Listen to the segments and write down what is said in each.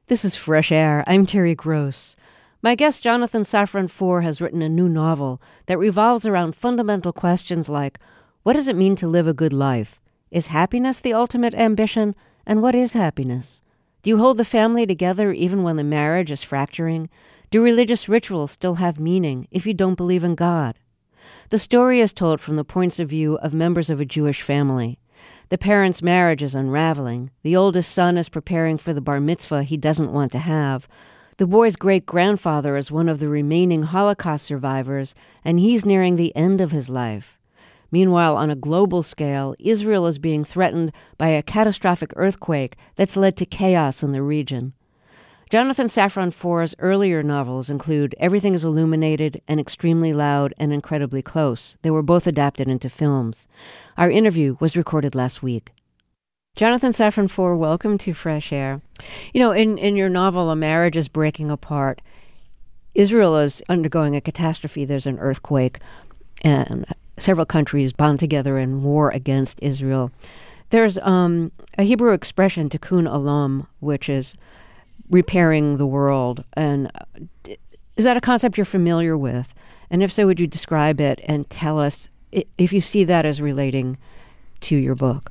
This is Fresh Air. I'm Terry Gross. My guest Jonathan Safran Foer has written a new novel that revolves around fundamental questions like, what does it mean to live a good life? Is happiness the ultimate ambition? And what is happiness? Do you hold the family together even when the marriage is fracturing? Do religious rituals still have meaning if you don't believe in God? The story is told from the points of view of members of a Jewish family. The parents' marriage is unraveling. The oldest son is preparing for the bar mitzvah he doesn't want to have. The boy's great-grandfather is one of the remaining Holocaust survivors, and he's nearing the end of his life. Meanwhile, on a global scale, Israel is being threatened by a catastrophic earthquake that's led to chaos in the region. Jonathan Safran Foer's earlier novels include Everything is Illuminated and Extremely Loud and Incredibly Close. They were both adapted into films. Our interview was recorded last week. Jonathan Safran Foer, welcome to Fresh Air. You know, in your novel, a marriage is breaking apart. Israel is undergoing a catastrophe. There's an earthquake, and several countries bond together in war against Israel. There's a Hebrew expression, tikkun olam, which is repairing the world. And is that a concept you're familiar with? And if so, would you describe it and tell us if you see that as relating to your book?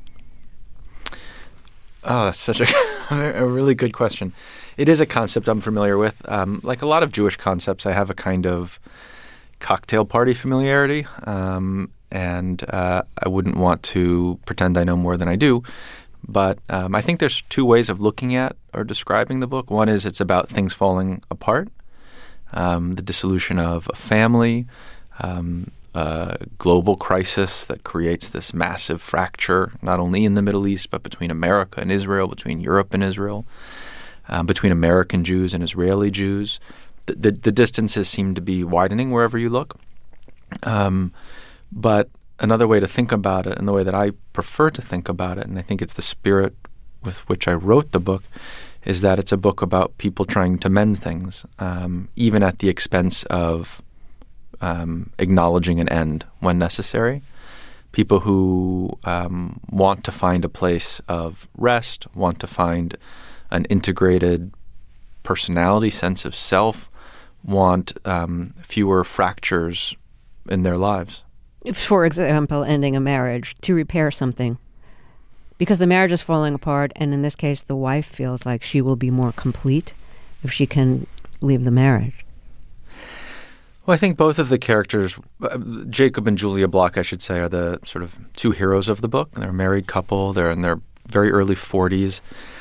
Oh, that's such a really good question. It is a concept I'm familiar with. Like a lot of Jewish concepts, I have a kind of cocktail party familiarity, and I wouldn't want to pretend I know more than I do. But I think there's two ways of looking at or describing the book. One is it's about things falling apart, the dissolution of a family, a global crisis that creates this massive fracture, not only in the Middle East, but between America and Israel, between Europe and Israel, between American Jews and Israeli Jews. The distances seem to be widening wherever you look. But another way to think about it, and the way that I prefer to think about it, and I think it's the spirit with which I wrote the book, is that it's a book about people trying to mend things, even at the expense of acknowledging an end when necessary. People who want to find a place of rest, want to find an integrated personality, sense of self, want fewer fractures in their lives. For example, ending a marriage to repair something. Because the marriage is falling apart, and in this case, the wife feels like she will be more complete if she can leave the marriage. Well, I think both of the characters, Jacob and Julia Block, I should say, are the sort of two heroes of the book. They're a married couple. They're in their very early 40s.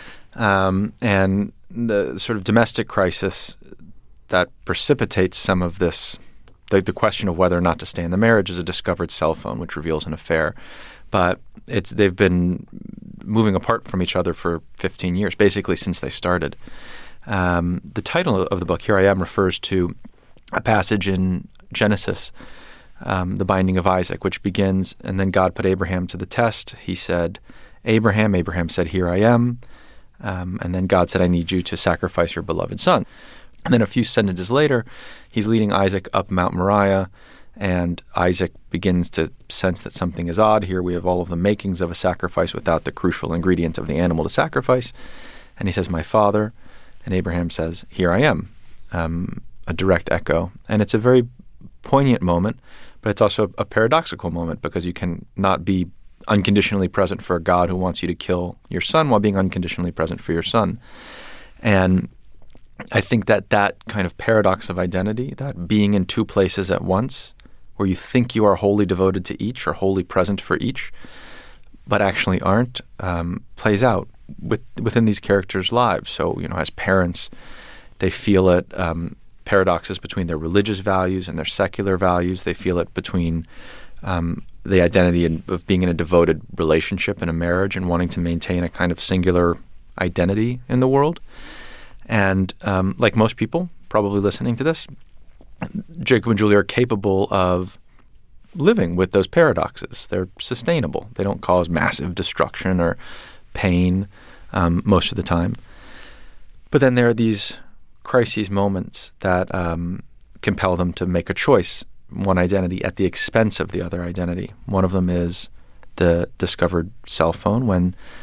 And the sort of domestic crisis that precipitates some of this, the question of whether or not to stay in the marriage, is a discovered cell phone, which reveals an affair. But they've been moving apart from each other for 15 years, basically since they started. The title of the book, Here I Am, refers to a passage in Genesis, the binding of Isaac, which begins, and then God put Abraham to the test. He said, Abraham. Abraham said, here I am. And then God said, I need you to sacrifice your beloved son. And then a few sentences later, he's leading Isaac up Mount Moriah, and Isaac begins to sense that something is odd. Here we have all of the makings of a sacrifice without the crucial ingredient of the animal to sacrifice. And he says, my father. And Abraham says, here I am, a direct echo. And it's a very poignant moment, but it's also a paradoxical moment, because you can not be unconditionally present for a God who wants you to kill your son while being unconditionally present for your son. And I think that kind of paradox of identity, that being in two places at once, where you think you are wholly devoted to each or wholly present for each, but actually aren't, plays out within these characters' lives. So, as parents, they feel it, paradoxes between their religious values and their secular values. They feel it between the identity of being in a devoted relationship in a marriage and wanting to maintain a kind of singular identity in the world. And like most people probably listening to this, Jacob and Julia are capable of living with those paradoxes. They're sustainable. They don't cause massive destruction or pain most of the time. But then there are these crises moments that compel them to make a choice, one identity at the expense of the other identity. One of them is the discovered cell phone, when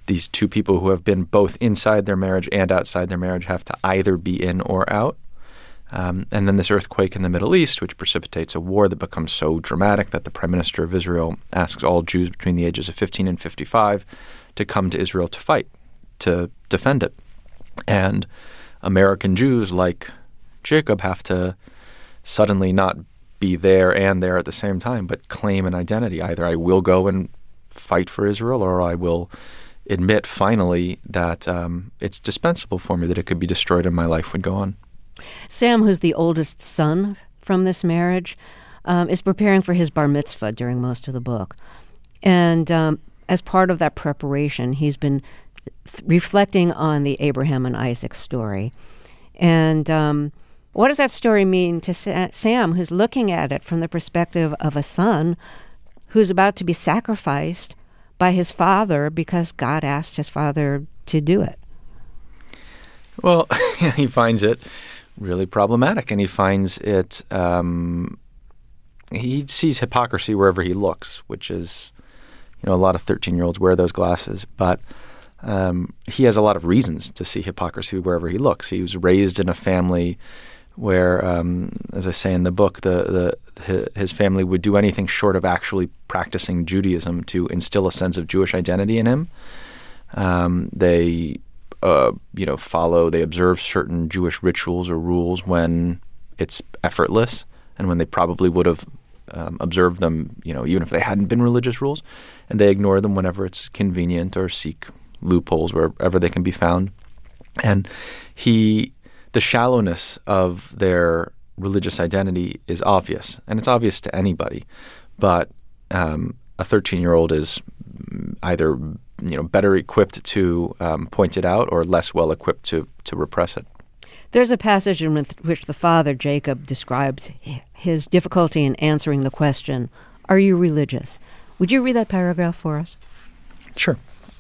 these two people who have been both inside their marriage and outside their marriage have to either be in or out. And then this earthquake in the Middle East, which precipitates a war that becomes so dramatic that the Prime Minister of Israel asks all Jews between the ages of 15 and 55 to come to Israel to fight, to defend it. And American Jews like Jacob have to suddenly not be there and there at the same time, but claim an identity. Either I will go and fight for Israel, or I will admit finally that it's dispensable for me, that it could be destroyed and my life would go on. Sam, who's the oldest son from this marriage, is preparing for his bar mitzvah during most of the book. And as part of that preparation, he's been reflecting on the Abraham and Isaac story. And what does that story mean to Sam, who's looking at it from the perspective of a son who's about to be sacrificed by his father because God asked his father to do it? Well, he finds it really problematic, and he finds it he sees hypocrisy wherever he looks, which is, a lot of 13-year-olds wear those glasses, but he has a lot of reasons to see hypocrisy wherever he looks. He was raised in a family where, as I say in the book, his family would do anything short of actually practicing Judaism to instill a sense of Jewish identity in him. They observe certain Jewish rituals or rules when it's effortless, and when they probably would have observed them, even if they hadn't been religious rules, and they ignore them whenever it's convenient or seek loopholes wherever they can be found. And the shallowness of their religious identity is obvious, and it's obvious to anybody, but a 13-year-old is either better equipped to point it out or less well equipped to repress it. There's a passage in which the father, Jacob, describes his difficulty in answering the question, "Are you religious?" Would you read that paragraph for us? Sure.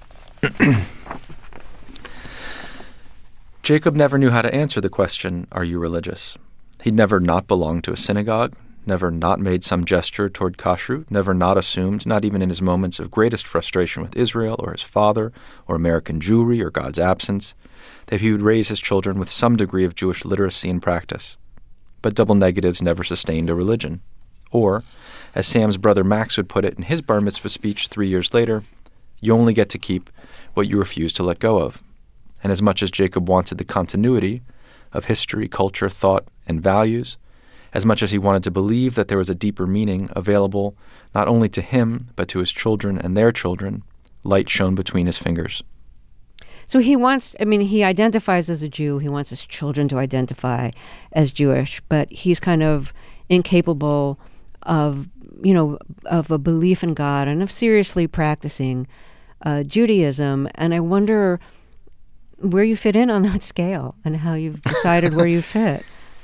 Jacob never knew how to answer the question, "Are you religious?" He'd never not belonged to a synagogue, never not made some gesture toward kashrut, never not assumed, not even in his moments of greatest frustration with Israel or his father or American Jewry or God's absence, that he would raise his children with some degree of Jewish literacy and practice. But double negatives never sustained a religion. Or, as Sam's brother Max would put it in his bar mitzvah speech 3 years later, you only get to keep what you refuse to let go of. And as much as Jacob wanted the continuity of history, culture, thought, and values, as much as he wanted to believe that there was a deeper meaning available not only to him, but to his children and their children, light shone between his fingers. So he identifies as a Jew. He wants his children to identify as Jewish, but he's kind of incapable of a belief in God and of seriously practicing Judaism. And I wonder where you fit in on that scale and how you've decided where you fit.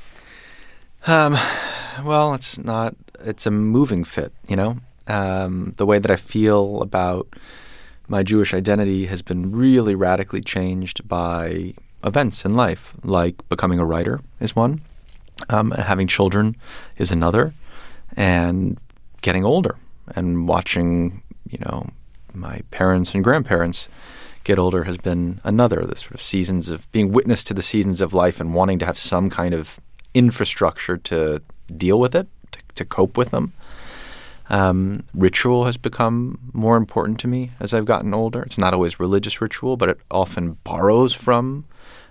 Well, it's a moving fit, the way that I feel about my Jewish identity has been really radically changed by events in life, like becoming a writer is one, having children is another, and getting older and watching, my parents and grandparents get older has been another. The sort of seasons of being witness to the seasons of life and wanting to have some kind of infrastructure to deal with it, to cope with them. Ritual has become more important to me as I've gotten older. It's not always religious ritual, but it often borrows from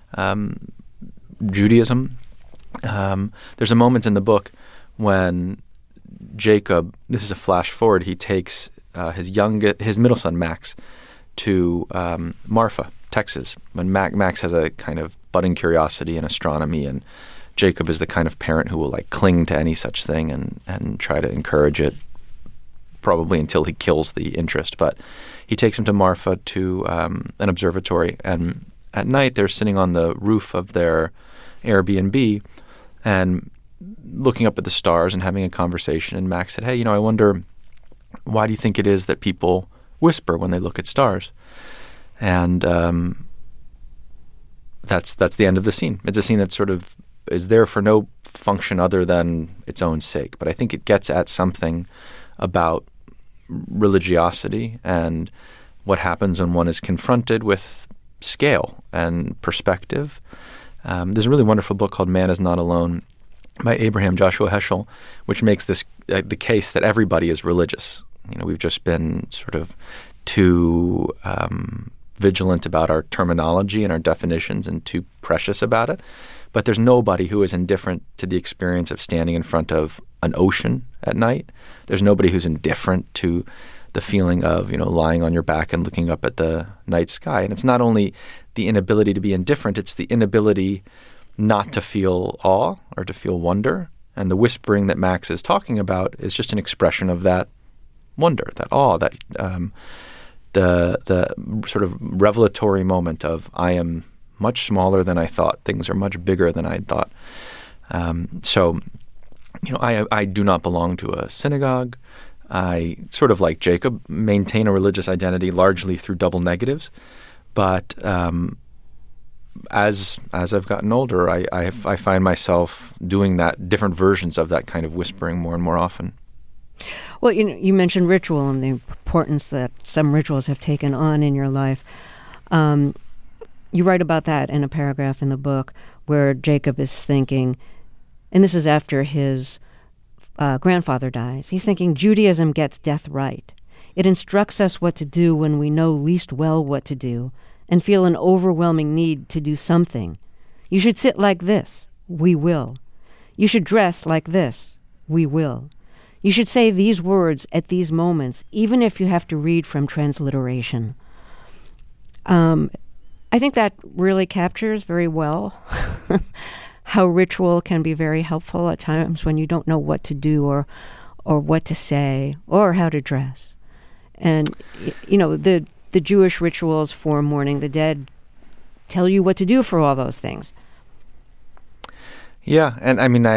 Judaism. There's a moment in the book when Jacob, this is a flash forward, he takes his middle son Max to Marfa, Texas, when Max has a kind of budding curiosity in astronomy, and Jacob is the kind of parent who will cling to any such thing and try to encourage it, probably until he kills the interest. But he takes him to Marfa to an observatory, and at night they're sitting on the roof of their Airbnb and looking up at the stars and having a conversation. And Max said, "Hey, I wonder, why do you think it is that people whisper when they look at stars?" And that's the end of the scene. It's a scene that sort of is there for no function other than its own sake. But I think it gets at something about religiosity and what happens when one is confronted with scale and perspective. There's a really wonderful book called Man is Not Alone by Abraham Joshua Heschel, which makes this the case that everybody is religious. We've just been sort of too vigilant about our terminology and our definitions and too precious about it. But there's nobody who is indifferent to the experience of standing in front of an ocean at night. There's nobody who's indifferent to the feeling of, lying on your back and looking up at the night sky. And it's not only the inability to be indifferent, it's the inability not to feel awe or to feel wonder. And the whispering that Max is talking about is just an expression of that wonder, that awe, that the sort of revelatory moment of, I am much smaller than I thought. Things are much bigger than I thought. So I do not belong to a synagogue. I, sort of like Jacob, maintain a religious identity largely through double negatives. But as I've gotten older, I find myself doing different versions of that kind of whispering more and more often. Well, you mentioned ritual and the importance that some rituals have taken on in your life. You write about that in a paragraph in the book where Jacob is thinking, and this is after his grandfather dies. He's thinking, Judaism gets death right. It instructs us what to do when we know least well what to do and feel an overwhelming need to do something. You should sit like this. We will. You should dress like this. We will. You should say these words at these moments, even if you have to read from transliteration. I think that really captures very well how ritual can be very helpful at times when you don't know what to do or what to say or how to dress. And, the Jewish rituals for mourning the dead tell you what to do for all those things. Yeah, and I mean,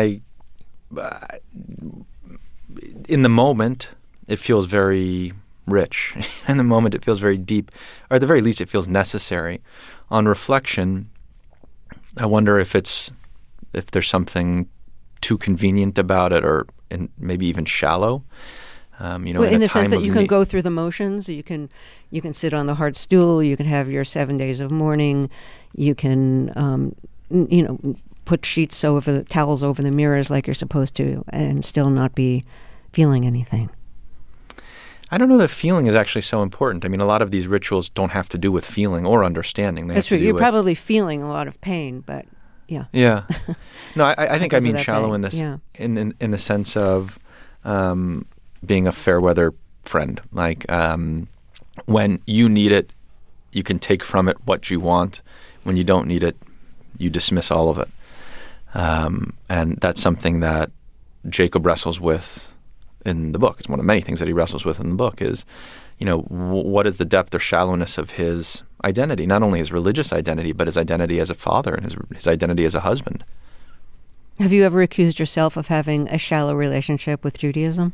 in the moment, it feels very rich. In the moment, it feels very deep, or at the very least, it feels necessary. On reflection, I wonder if there's something too convenient about it, or maybe even shallow. In the sense that you can go through the motions, you can sit on the hard stool, you can have your 7 days of mourning, you can put towels over the mirrors like you're supposed to, and still not be feeling anything. I don't know that feeling is actually so important. I mean, a lot of these rituals don't have to do with feeling or understanding. That's true. You're probably feeling a lot of pain, but yeah. Yeah. No, I think I mean shallow in this, in the sense of being a fair weather friend. Like when you need it, you can take from it what you want. When you don't need it, you dismiss all of it. And that's something that Jacob wrestles with in the book. It's one of many things that he wrestles with in the book is, what is the depth or shallowness of his identity, not only his religious identity, but his identity as a father and his identity as a husband. Have you ever accused yourself of having a shallow relationship with Judaism?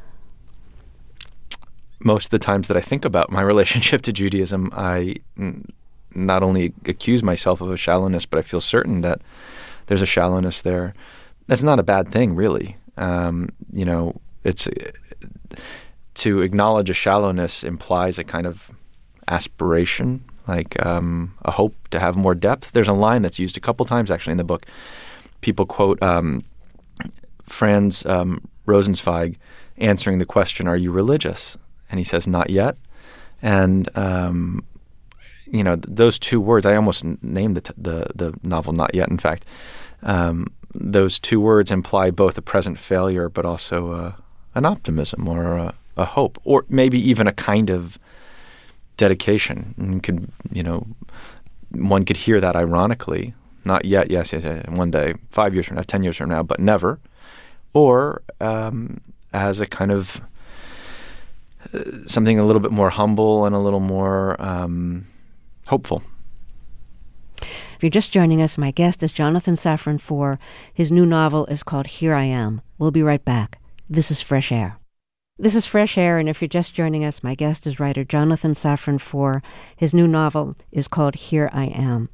Most of the times that I think about my relationship to Judaism, I not only accuse myself of a shallowness, but I feel certain that there's a shallowness there. That's not a bad thing, really. It's to acknowledge a shallowness implies a kind of aspiration, like a hope to have more depth. There's a line that's used a couple times actually in the book. People quote Franz Rosenzweig answering the question, "Are you religious?" And he says, "Not yet." And those two words, I almost named the novel "Not Yet." In fact, those two words imply both a present failure, but also an optimism or a hope, or maybe even a kind of dedication. And one could hear that ironically. Not yet, yes, one day, 5 years from now, 10 years from now, but never. Or as a kind of something a little bit more humble and a little more hopeful. If you're just joining us, my guest is Jonathan Safran Foer. His new novel is called Here I Am. We'll be right back. This is Fresh Air. This is Fresh Air, and if you're just joining us, my guest is writer Jonathan Safran Foer. His new novel is called Here I Am.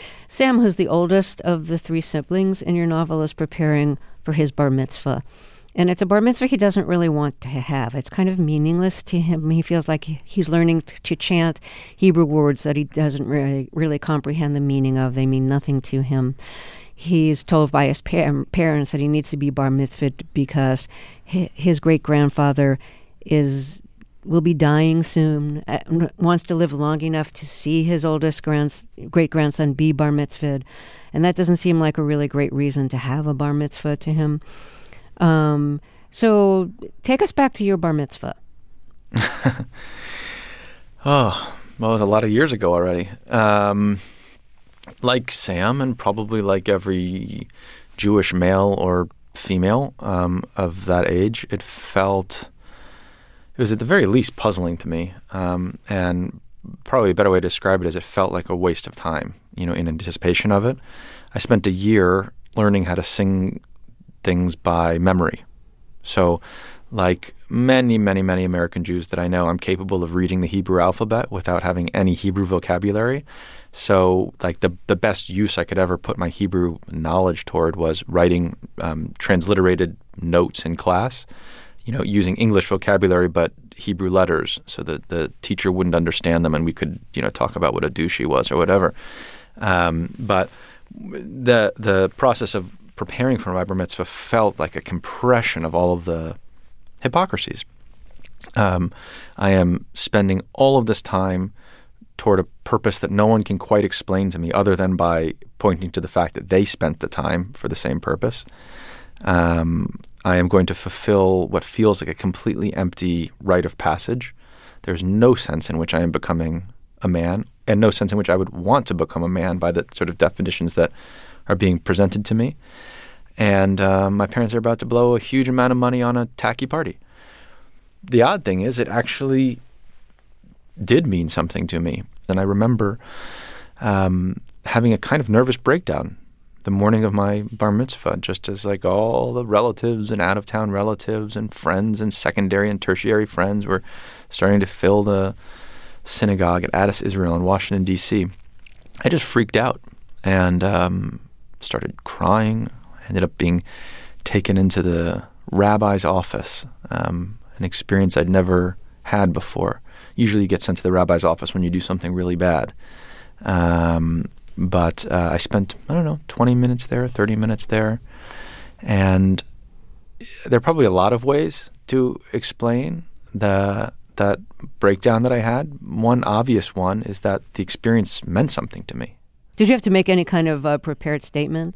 Sam, who's the oldest of the three siblings in your novel, is preparing for his bar mitzvah. And it's a bar mitzvah he doesn't really want to have. It's kind of meaningless to him. He feels like he's learning to chant Hebrew words that he doesn't really comprehend the meaning of. They mean nothing to him. He's told by his parents that he needs to be bar mitzvahed because his great-grandfather will be dying soon, wants to live long enough to see his oldest great-grandson be bar mitzvahed. And that doesn't seem like a really great reason to have a bar mitzvah to him. So take us back to your bar mitzvah. Oh, well, it was a lot of years ago already. Like Sam, and probably like every Jewish male or female of that age, it was at the very least puzzling to me. And probably a better way to describe it is it felt like a waste of time, in anticipation of it. I spent a year learning how to sing things by memory. So like many, many, many American Jews that I know, I'm capable of reading the Hebrew alphabet without having any Hebrew vocabulary. So like the best use I could ever put my Hebrew knowledge toward was writing transliterated notes in class, using English vocabulary but Hebrew letters so that the teacher wouldn't understand them and we could, talk about what a douche was or whatever. But the process of preparing for my bar mitzvah felt like a compression of all of the hypocrisies. I am spending all of this time toward a purpose that no one can quite explain to me other than by pointing to the fact that they spent the time for the same purpose. I am going to fulfill what feels like a completely empty rite of passage. There's no sense in which I am becoming a man, and no sense in which I would want to become a man by the sort of definitions that are being presented to me. And my parents are about to blow a huge amount of money on a tacky party. The odd thing is it actually did mean something to me. And I remember having a kind of nervous breakdown the morning of my bar mitzvah, just as like all the relatives and out-of-town relatives and friends and secondary and tertiary friends were starting to fill the synagogue at Addis Israel in Washington, D.C. I just freaked out and started crying. I ended up being taken into the rabbi's office, an experience I'd never had before. Usually you get sent to the rabbi's office when you do something really bad. But I spent, 20 minutes there, 30 minutes there. And there are probably a lot of ways to explain that breakdown that I had. One obvious one is that the experience meant something to me. Did you have to make any kind of prepared statement?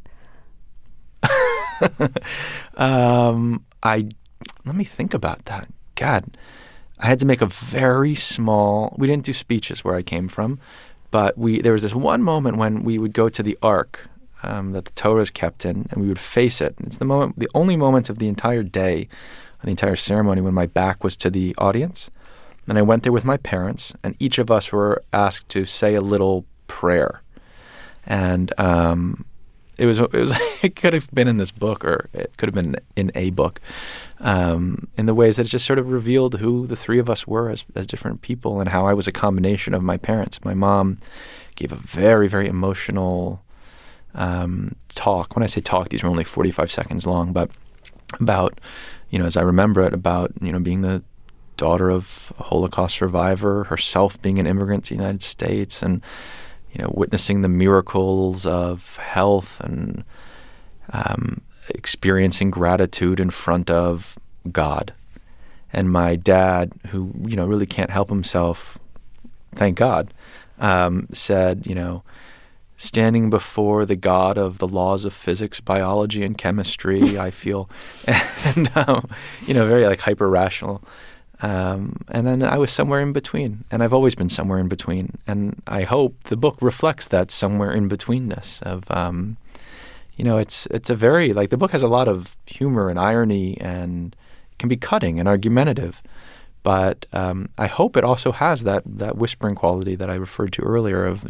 Let me think about that. God, I had to make a very small. We didn't do speeches where I came from, but there was this one moment when we would go to the Ark that the Torah is kept in, and we would face it. It's the only moment of the entire day, the entire ceremony, when my back was to the audience. And I went there with my parents, and each of us were asked to say a little prayer. And it was it could have been in this book, or it could have been in a book, in the ways that it just sort of revealed who the three of us were as different people, and how I was a combination of my parents. My mom gave a very, very emotional talk. When I say talk, these were only 45 seconds long, but about, as I remember it, about, being the daughter of a Holocaust survivor, herself being an immigrant to the United States, and witnessing the miracles of health and experiencing gratitude in front of God. And my dad, who, really can't help himself, thank God, said, standing before the God of the laws of physics, biology, and chemistry, I feel, and, very like hyper rational. And then I was somewhere in between, and I've always been somewhere in between. And I hope the book reflects that somewhere in betweenness of, it's a very, like, the book has a lot of humor and irony and can be cutting and argumentative. But I hope it also has that whispering quality that I referred to earlier of,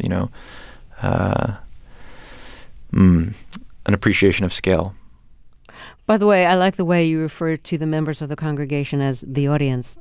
an appreciation of scale. By the way, I like the way you refer to the members of the congregation as the audience.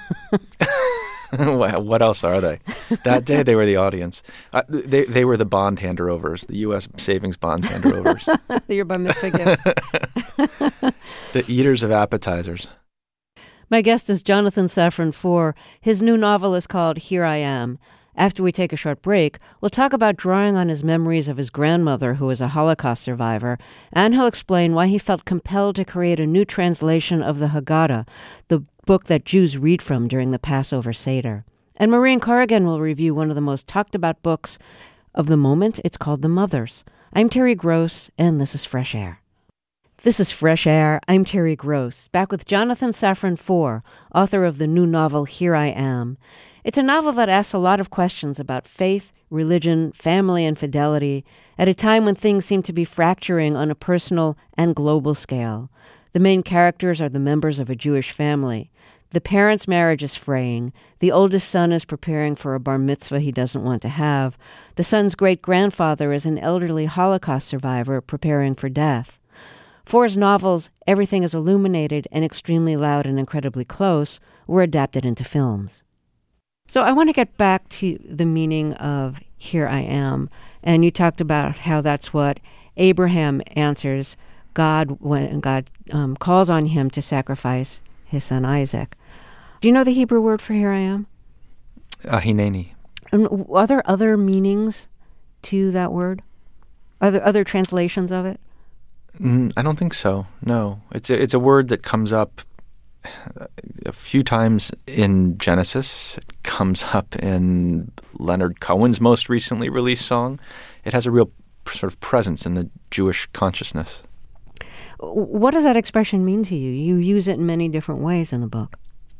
What else are they? That day they were the audience. They were the bond handerovers, the U.S. savings bond handerovers. Your bar mitzvah gifts. The eaters of appetizers. My guest is Jonathan Safran Foer. His new novel is called Here I Am. After we take a short break, we'll talk about drawing on his memories of his grandmother, who was a Holocaust survivor, and he'll explain why he felt compelled to create a new translation of the Haggadah, the book that Jews read from during the Passover Seder. And Maureen Corrigan will review one of the most talked about books of the moment. It's called The Mothers. I'm Terry Gross, and this is Fresh Air. This is Fresh Air. I'm Terry Gross, back with Jonathan Safran Foer, author of the new novel Here I Am. It's a novel that asks a lot of questions about faith, religion, family, and fidelity at a time when things seem to be fracturing on a personal and global scale. The main characters are the members of a Jewish family. The parents' marriage is fraying. The oldest son is preparing for a bar mitzvah he doesn't want to have. The son's great-grandfather is an elderly Holocaust survivor preparing for death. Foer's novels, Everything is Illuminated and Extremely Loud and Incredibly Close, were adapted into films. So I want to get back to the meaning of Here I Am. And you talked about how that's what Abraham answers God when God calls on him to sacrifice his son Isaac. Do you know the Hebrew word for Here I Am? Hineni. And are there other meanings to that word? Are there other translations of it? I don't think so, no. It's a word that comes up a few times in Genesis. It comes up in Leonard Cohen's most recently released song. It has a real sort of presence in the Jewish consciousness. What does that expression mean to you? You use it in many different ways in the book.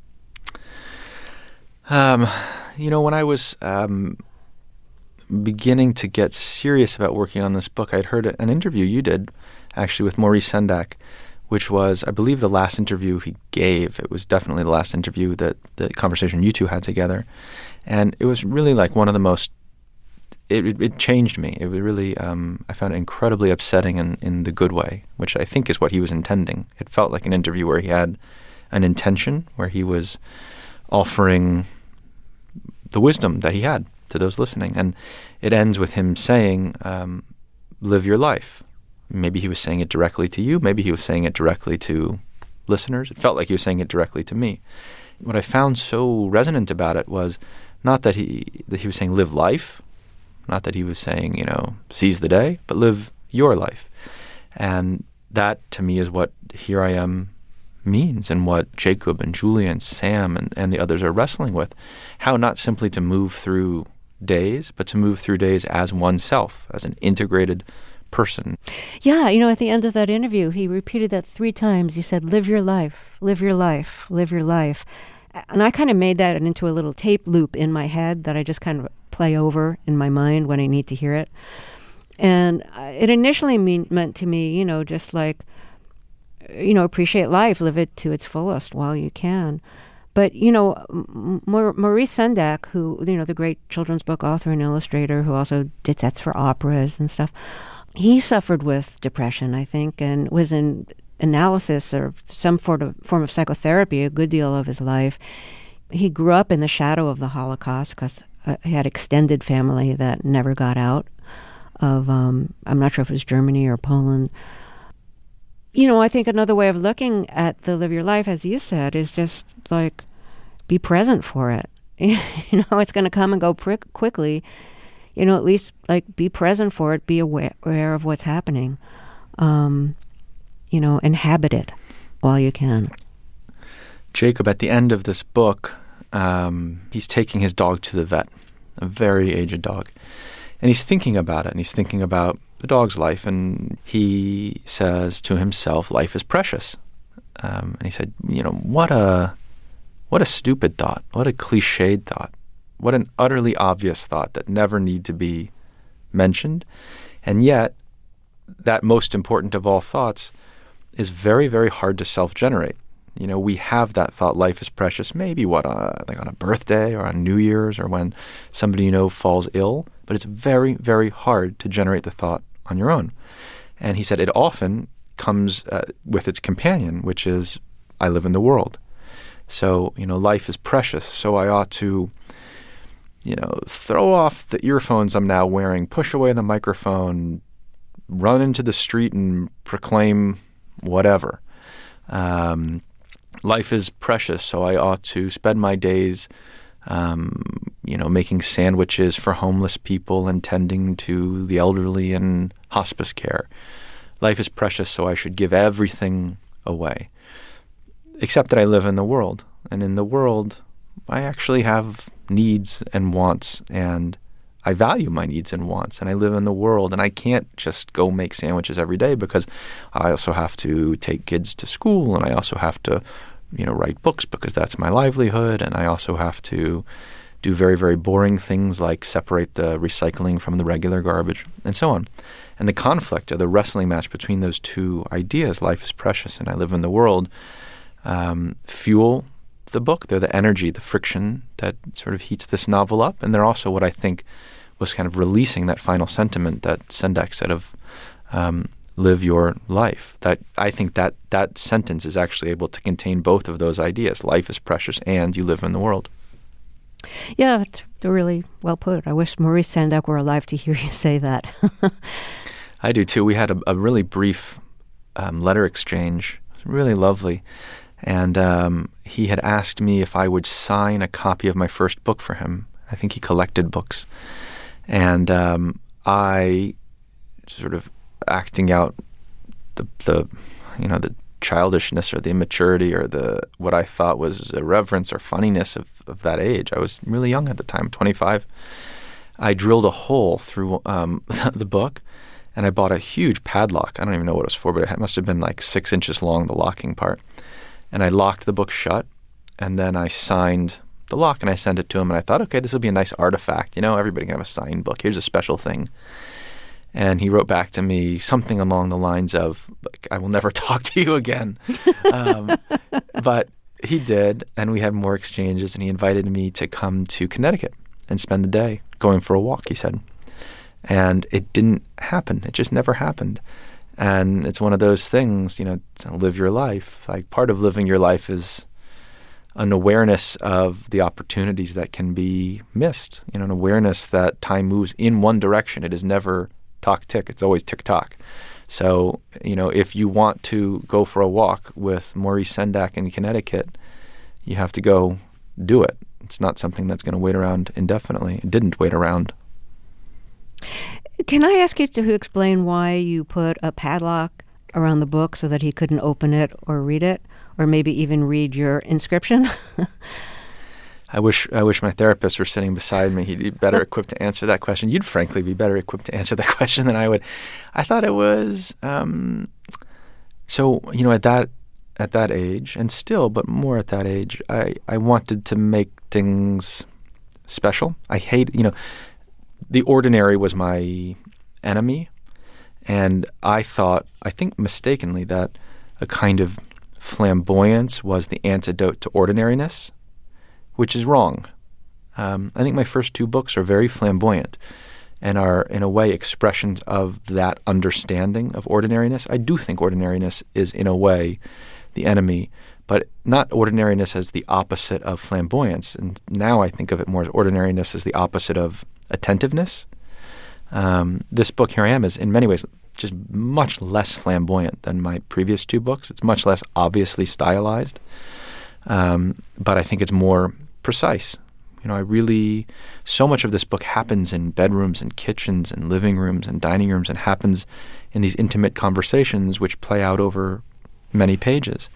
When I was beginning to get serious about working on this book, I'd heard an interview you did, actually, with Maurice Sendak, which was, I believe, the last interview he gave. It was definitely the last interview, the conversation you two had together. And it was really like one of the most, it changed me. It was really, I found it incredibly upsetting in the good way, which I think is what he was intending. It felt like an interview where he had an intention, where he was offering the wisdom that he had to those listening. And it ends with him saying, live your life. Maybe he was saying it directly to you. Maybe he was saying it directly to listeners. It felt like he was saying it directly to me. What I found so resonant about it was not that he was saying live life, not that he was saying, seize the day, but live your life. And that, to me, is what Here I Am means, and what Jacob and Julia and Sam and the others are wrestling with. How not simply to move through days, but to move through days as oneself, as an integrated person. Yeah, at the end of that interview, he repeated that 3 times. He said, live your life, live your life, live your life. And I kind of made that into a little tape loop in my head that I just kind of play over in my mind when I need to hear it. And it initially meant to me, just like, appreciate life, live it to its fullest while you can. But, Maurice Sendak, who, the great children's book author and illustrator who also did sets for operas and stuff, he suffered with depression, I think, and was in analysis or some form of psychotherapy a good deal of his life. He grew up in the shadow of the Holocaust because he had extended family that never got out of, I'm not sure if it was Germany or Poland. I think another way of looking at the live your life, as you said, is just like be present for it. It's going to come and go quickly. At least like be present for it, be aware of what's happening. Inhabit it while you can. Jacob, at the end of this book, he's taking his dog to the vet, a very aged dog. And he's thinking about it, and he's thinking about the dog's life. And he says to himself, life is precious. And he said, what a stupid thought, what a cliched thought. What an utterly obvious thought that never need to be mentioned. And yet, that most important of all thoughts is very, very hard to self-generate. We have that thought, life is precious, maybe like on a birthday or on New Year's or when somebody falls ill. But it's very, very hard to generate the thought on your own. And he said it often comes with its companion, which is, I live in the world. So, life is precious, so I ought to throw off the earphones I'm now wearing, push away the microphone, run into the street and proclaim whatever. Life is precious, so I ought to spend my days, making sandwiches for homeless people and tending to the elderly in hospice care. Life is precious, so I should give everything away. Except that I live in the world, and in the world, I actually have needs and wants, and I value my needs and wants, and I live in the world, and I can't just go make sandwiches every day because I also have to take kids to school, and I also have to, write books because that's my livelihood, and I also have to do very, very boring things like separate the recycling from the regular garbage, and so on. And the conflict or the wrestling match between those two ideas, life is precious and I live in the world, fuel the book. They're the energy, the friction that sort of heats this novel up. And they're also what I think was kind of releasing that final sentiment that Sendak said of live your life. That I think that sentence is actually able to contain both of those ideas. Life is precious and you live in the world. Yeah, it's really well put. I wish Maurice Sendak were alive to hear you say that. I do too. We had a really brief letter exchange. It was really lovely. And he had asked me if I would sign a copy of my first book for him. I think he collected books. And I sort of acting out the childishness or the immaturity or the what I thought was irreverence or funniness of that age. I was really young at the time, 25. I drilled a hole through the book, and I bought a huge padlock. I don't even know what it was for, but it must have been like 6 inches long, the locking part. And I locked the book shut, and then I signed the lock, and I sent it to him. And I thought, okay, this will be a nice artifact. Everybody can have a signed book. Here's a special thing. And he wrote back to me something along the lines of, like, I will never talk to you again. But he did, and we had more exchanges, and he invited me to come to Connecticut and spend the day going for a walk, he said. And it didn't happen. It just never happened. And it's one of those things, to live your life. Like, part of living your life is an awareness of the opportunities that can be missed, an awareness that time moves in one direction. It is never tock-tick. It's always tick-tock. So, if you want to go for a walk with Maurice Sendak in Connecticut, you have to go do it. It's not something that's going to wait around indefinitely. It didn't wait around. Can I ask you to explain why you put a padlock around the book so that he couldn't open it or read it, or maybe even read your inscription? I wish my therapist were sitting beside me. He'd be better equipped to answer that question. You'd frankly be better equipped to answer that question than I would. I thought it was at that age, and still, but more at that age, I wanted to make things special. I hate, the ordinary was my enemy, and I think mistakenly, that a kind of flamboyance was the antidote to ordinariness, which is wrong. I think my first 2 books are very flamboyant and are, in a way, expressions of that understanding of ordinariness. I do think ordinariness is, in a way, the enemy, but not ordinariness as the opposite of flamboyance. And now I think of it more as ordinariness as the opposite of attentiveness. This book, Here I Am, is in many ways just much less flamboyant than my previous 2 books. It's much less obviously stylized, but I think it's more precise. So much of this book happens in bedrooms and kitchens and living rooms and dining rooms, and happens in these intimate conversations which play out over many pages.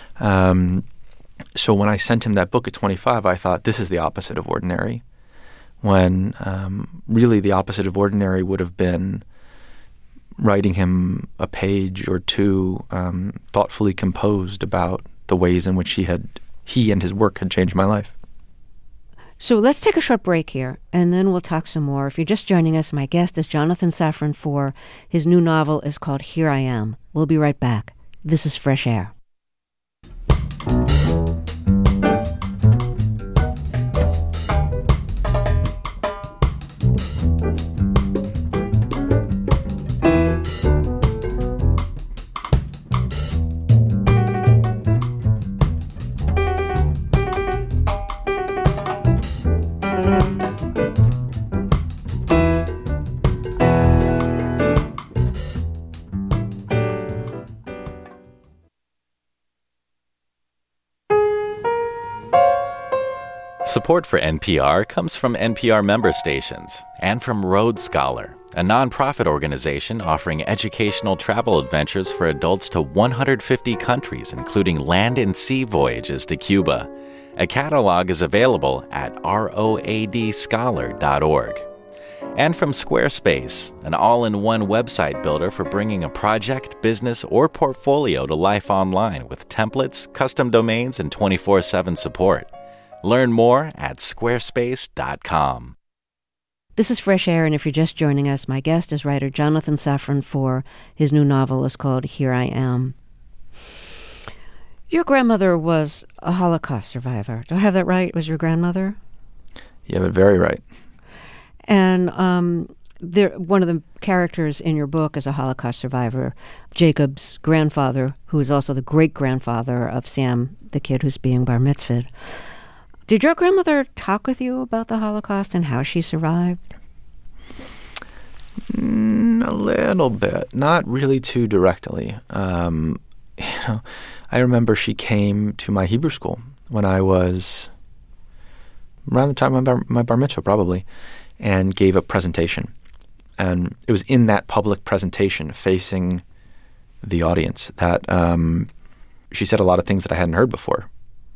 So when I sent him that book at 25, I thought, this is the opposite of ordinary, when really the opposite of ordinary would have been writing him a page or 2 thoughtfully composed about the ways in which he and his work had changed my life. So let's take a short break here, and then we'll talk some more. If you're just joining us, my guest is Jonathan Safran Foer. His new novel is called Here I Am. We'll be right back. This is Fresh Air. Support for NPR comes from NPR member stations and from Road Scholar, a nonprofit organization offering educational travel adventures for adults to 150 countries, including land and sea voyages to Cuba. A catalog is available at roadscholar.org. And from Squarespace, an all-in-one website builder for bringing a project, business, or portfolio to life online with templates, custom domains, and 24/7 support. Learn more at squarespace.com. This is Fresh Air, and if you're just joining us, my guest is writer Jonathan Safran Foer. His new novel is called Here I Am. Your grandmother was a Holocaust survivor. Do I have that right? Was your grandmother? You have it very right. And one of the characters in your book is a Holocaust survivor, Jacob's grandfather, who is also the great-grandfather of Sam, the kid who's being bar mitzvahed. Did your grandmother talk with you about the Holocaust and how she survived? A little bit, not really too directly. I remember she came to my Hebrew school when I was around the time of my bar mitzvah, probably, and gave a presentation. And it was in that public presentation, facing the audience, that she said a lot of things that I hadn't heard before.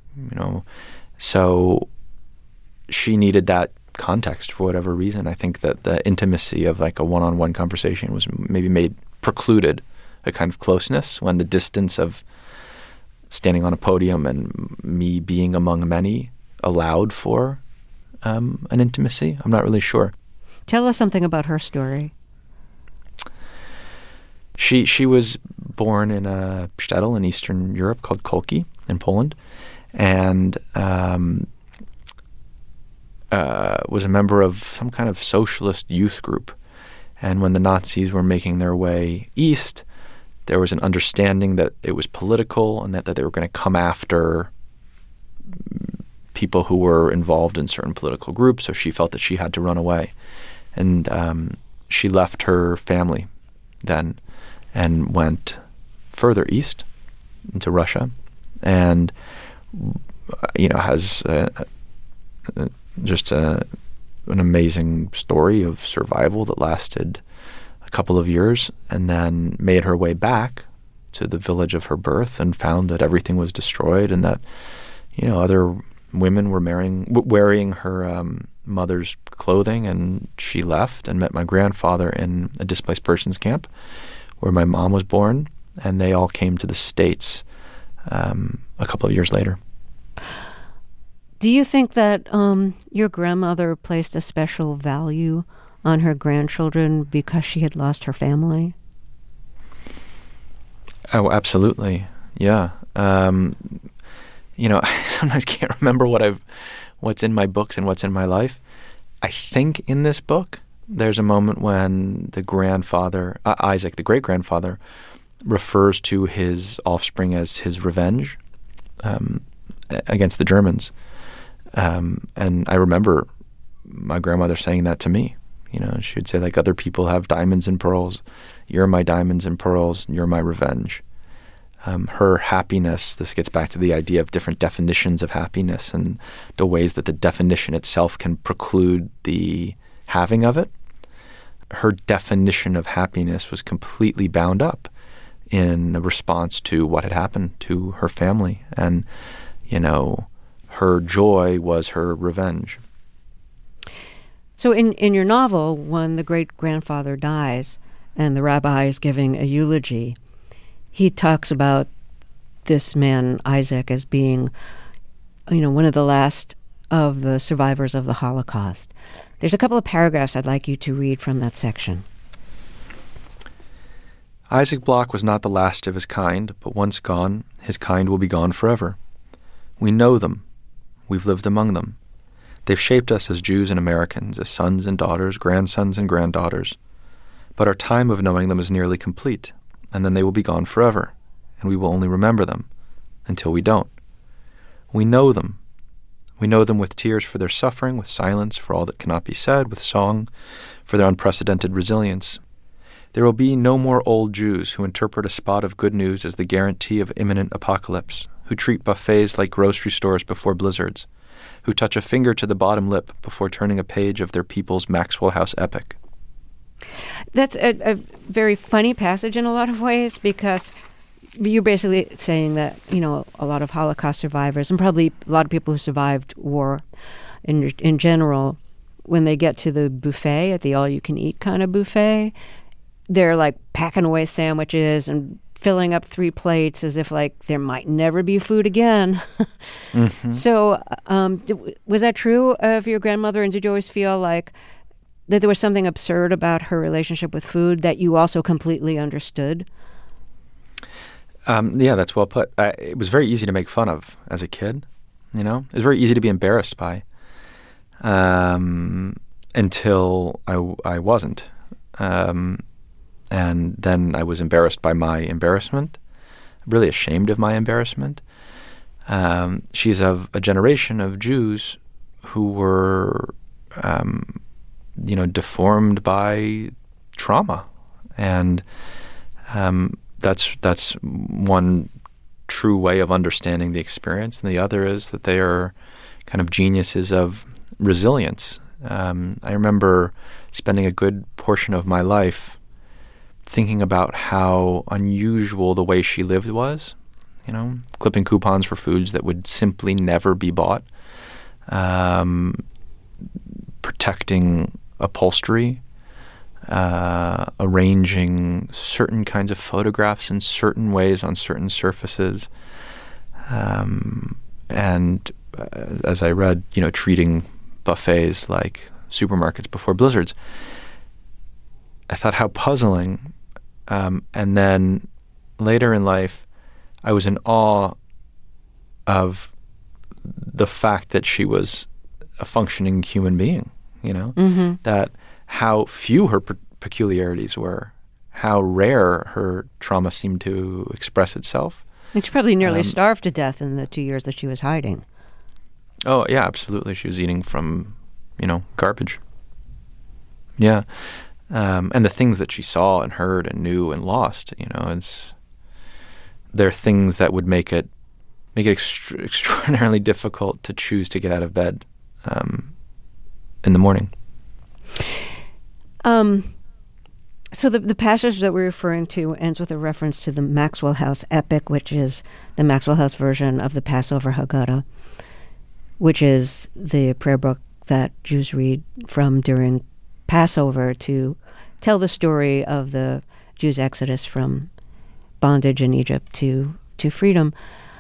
So she needed that context for whatever reason. I think that the intimacy of like a one-on-one conversation was maybe precluded a kind of closeness, when the distance of standing on a podium and me being among many allowed for an intimacy. I'm not really sure. Tell us something about her story. She was born in a shtetl in Eastern Europe called Kolki in Poland, and was a member of some kind of socialist youth group. And when the Nazis were making their way east, there was an understanding that it was political and that they were going to come after people who were involved in certain political groups, so she felt that she had to run away. And she left her family then and went further east into Russia, and has just an amazing story of survival that lasted a couple of years, and then made her way back to the village of her birth and found that everything was destroyed, and that other women were wearing her mother's clothing, and she left and met my grandfather in a displaced persons camp where my mom was born, and they all came to the States a couple of years later. Do you think that your grandmother placed a special value on her grandchildren because she had lost her family? Oh, absolutely. Yeah. I sometimes can't remember what's in my books and what's in my life. I think in this book, there's a moment when the grandfather, Isaac, the great-grandfather, refers to his offspring as his revenge against the Germans. And I remember my grandmother saying that to me. She would say, like, other people have diamonds and pearls. You're my diamonds and pearls. You're my revenge. Her happiness, this gets back to the idea of different definitions of happiness and the ways that the definition itself can preclude the having of it. Her definition of happiness was completely bound up in a response to what had happened to her family. And, her joy was her revenge. So in your novel, when the great-grandfather dies and the rabbi is giving a eulogy, he talks about this man, Isaac, as being, one of the last of the survivors of the Holocaust. There's a couple of paragraphs I'd like you to read from that section. Isaac Bloch was not the last of his kind, but once gone, his kind will be gone forever. We know them. We've lived among them. They've shaped us as Jews and Americans, as sons and daughters, grandsons and granddaughters. But our time of knowing them is nearly complete, and then they will be gone forever, and we will only remember them until we don't. We know them. We know them with tears for their suffering, with silence for all that cannot be said, with song for their unprecedented resilience. There will be no more old Jews who interpret a spot of good news as the guarantee of imminent apocalypse, who treat buffets like grocery stores before blizzards, who touch a finger to the bottom lip before turning a page of their people's Maxwell House epic. That's a very funny passage in a lot of ways, because you're basically saying that, a lot of Holocaust survivors, and probably a lot of people who survived war in general, when they get to the buffet, at the all-you-can-eat kind of buffet, they're like packing away sandwiches and filling up 3 plates as if like there might never be food again. Mm-hmm. So was that true of your grandmother? And did you always feel like that there was something absurd about her relationship with food that you also completely understood? Yeah, that's well put. It was very easy to make fun of as a kid. It was very easy to be embarrassed by, until I wasn't. And then I was embarrassed by my embarrassment, really ashamed of my embarrassment. She's of a generation of Jews who were, deformed by trauma. And that's one true way of understanding the experience. And the other is that they are kind of geniuses of resilience. I remember spending a good portion of my life thinking about how unusual the way she lived was, clipping coupons for foods that would simply never be bought, protecting upholstery, arranging certain kinds of photographs in certain ways on certain surfaces, and as I read, treating buffets like supermarkets before blizzards. I thought how puzzling. And then later in life, I was in awe of the fact that she was a functioning human being, mm-hmm. that how few her peculiarities were, how rare her trauma seemed to express itself. And she probably nearly starved to death in the 2 years that she was hiding. Oh, yeah, absolutely. She was eating from, garbage. Yeah. And the things that she saw and heard and knew and lost, they're things that would make it extraordinarily difficult to choose to get out of bed in the morning. So the passage that we're referring to ends with a reference to the Maxwell House epic, which is the Maxwell House version of the Passover Haggadah, which is the prayer book that Jews read from during Passover to tell the story of the Jews' exodus from bondage in Egypt to freedom.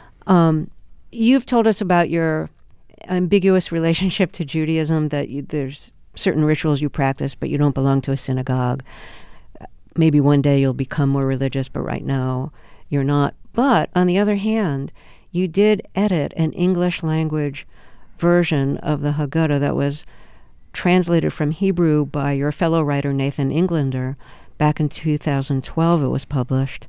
You've told us about your ambiguous relationship to Judaism, that there's certain rituals you practice, but you don't belong to a synagogue. Maybe one day you'll become more religious, but right now you're not. But on the other hand, you did edit an English language version of the Haggadah that was translated from Hebrew by your fellow writer Nathan Englander. Back in 2012 it was published.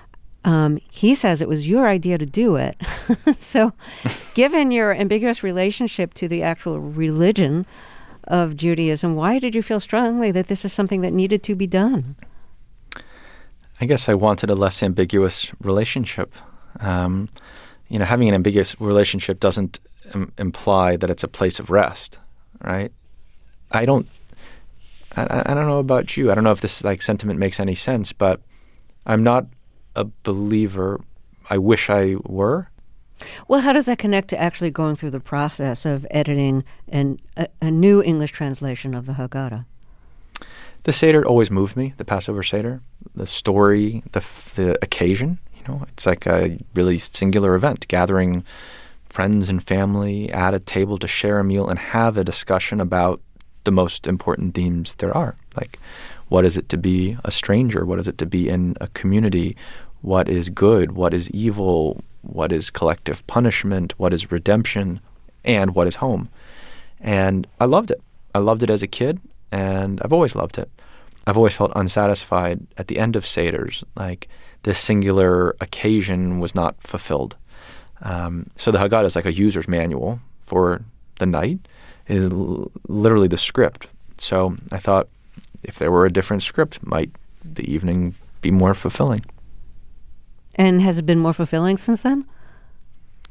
He says it was your idea to do it. So given your ambiguous relationship to the actual religion of Judaism, why did you feel strongly that this is something that needed to be done? I guess I wanted a less ambiguous relationship. Having an ambiguous relationship doesn't imply that it's a place of rest, right? I don't know about you. I don't know if this sentiment makes any sense, but I'm not a believer. I wish I were. Well, how does that connect to actually going through the process of editing a new English translation of the Haggadah? The Seder always moved me, the Passover Seder. The story, the occasion, it's like a really singular event, gathering friends and family at a table to share a meal and have a discussion about the most important themes there are. Like, what is it to be a stranger? What is it to be in a community? What is good? What is evil? What is collective punishment? What is redemption? And what is home? And I loved it. I loved it as a kid, and I've always loved it. I've always felt unsatisfied at the end of Seders, like this singular occasion was not fulfilled. So the Haggadah is like a user's manual for the night. It is literally the script. So I thought, if there were a different script, might the evening be more fulfilling? And has it been more fulfilling since then?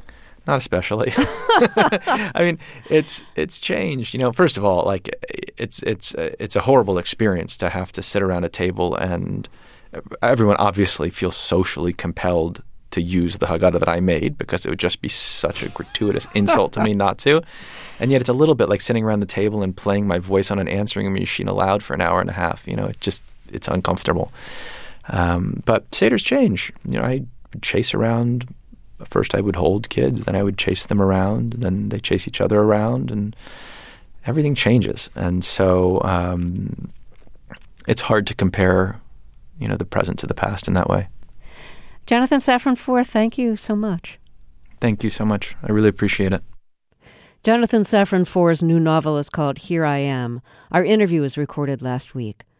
Not especially. I mean, it's changed. You know, first of all, like it's a horrible experience to have to sit around a table, and everyone obviously feels socially compelled to use the Haggadah that I made, because it would just be such a gratuitous insult to me not to. And yet it's a little bit like sitting around the table and playing my voice on an answering machine aloud for an hour and a half. You know, it's uncomfortable. But Seder's change. You know, I would chase around. First I would hold kids, then I would chase them around, then they chase each other around, and everything changes. And so it's hard to compare, you know, the present to the past in that way. Jonathan Safran Foer, thank you so much. Thank you so much. I really appreciate it. Jonathan Safran Foer's new novel is called Here I Am. Our interview was recorded last week.